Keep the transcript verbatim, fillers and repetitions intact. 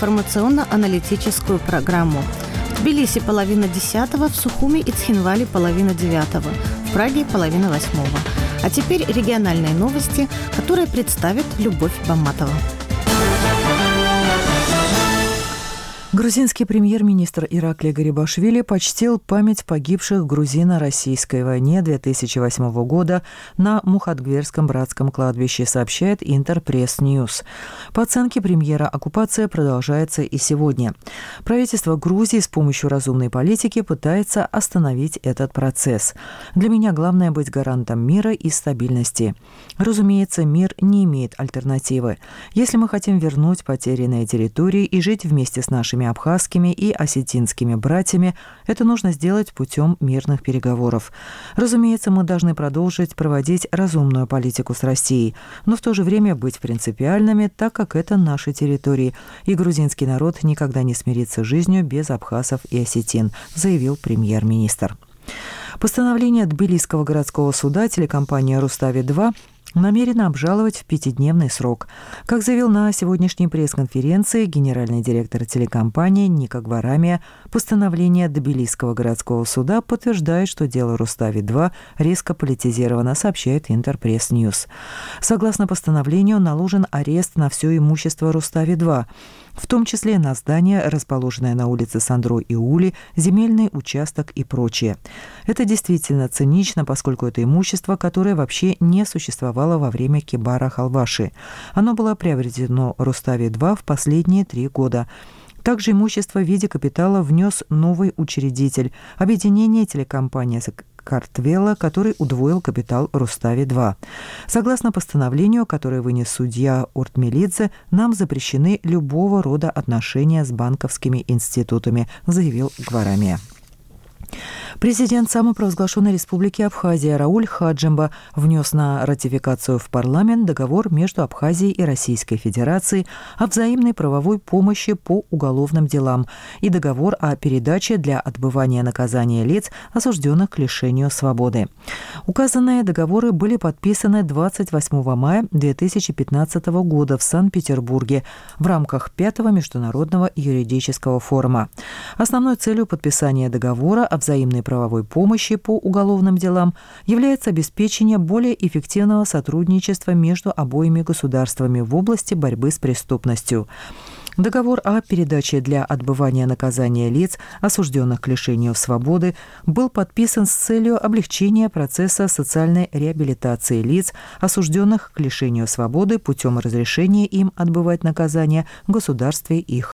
информационно-аналитическую программу. В Тбилиси половина десятого, в Сухуми и Цхинвале половина девятого, в Праге половина восьмого. А теперь региональные новости, которые представит Любовь Бамматова. Грузинский премьер-министр Ираклий Гарибашвили почтил память погибших в грузино-российской войне две тысячи восьмого года на Мухатгверском братском кладбище, сообщает Интерпресс Ньюс. По оценке премьера, оккупация продолжается и сегодня. Правительство Грузии с помощью разумной политики пытается остановить этот процесс. Для меня главное быть гарантом мира и стабильности. Разумеется, мир не имеет альтернативы. Если мы хотим вернуть потерянные территории и жить вместе с нашими абхазскими и осетинскими братьями, это нужно сделать путем мирных переговоров. Разумеется, мы должны продолжить проводить разумную политику с Россией, но в то же время быть принципиальными, так как это наши территории, и грузинский народ никогда не смирится с жизнью без абхазов и осетин, заявил премьер-министр. Постановление Тбилисского городского суда телекомпания «Рустави-два» намерена обжаловать в пятидневный срок. Как заявил на сегодняшней пресс-конференции генеральный директор телекомпании Ника Гварамия, постановление Тбилисского городского суда подтверждает, что дело Рустави-два резко политизировано, сообщает Интерпресс Ньюс. Согласно постановлению, наложен арест на все имущество Рустави-два, в том числе на здание, расположенное на улице Сандро и Ули, земельный участок и прочее. Это действительно цинично, поскольку это имущество, которое вообще не существовало во время Кибара Халваши. Оно было приобретено Рустави-два в последние три года. Также имущество в виде капитала внес новый учредитель – объединение телекомпании Картвела, который удвоил капитал Рустави-два. Согласно постановлению, которое вынес судья Ортмелидзе, нам запрещены любого рода отношения с банковскими институтами, заявил Гварамия. Президент самопровозглашенной республики Абхазия Рауль Хаджимба внес на ратификацию в парламент договор между Абхазией и Российской Федерацией о взаимной правовой помощи по уголовным делам и договор о передаче для отбывания наказания лиц, осужденных к лишению свободы. Указанные договоры были подписаны двадцать восьмого мая две тысячи пятнадцатого года в Санкт-Петербурге в рамках пятого международного юридического форума. Основной целью подписания договора о взаимной правовой помощи по уголовным делам является обеспечение более эффективного сотрудничества между обоими государствами в области борьбы с преступностью. Договор о передаче для отбывания наказания лиц, осужденных к лишению свободы, был подписан с целью облегчения процесса социальной реабилитации лиц, осужденных к лишению свободы путем разрешения им отбывать наказание в государстве их